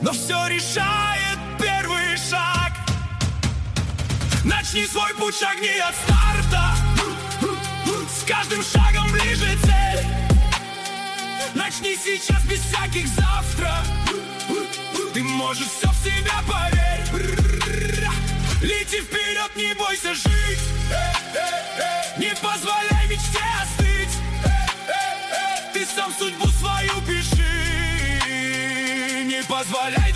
но все решает первый шаг. Начни свой путь, шагни от старта. С каждым шагом ближе цель. Начни сейчас без всяких завтра. Ты можешь все в себя, поверь. Лети вперед, не бойся жить. Не позволяй мечте остыть. Ты сам судьбу свою пиши. Не позволяй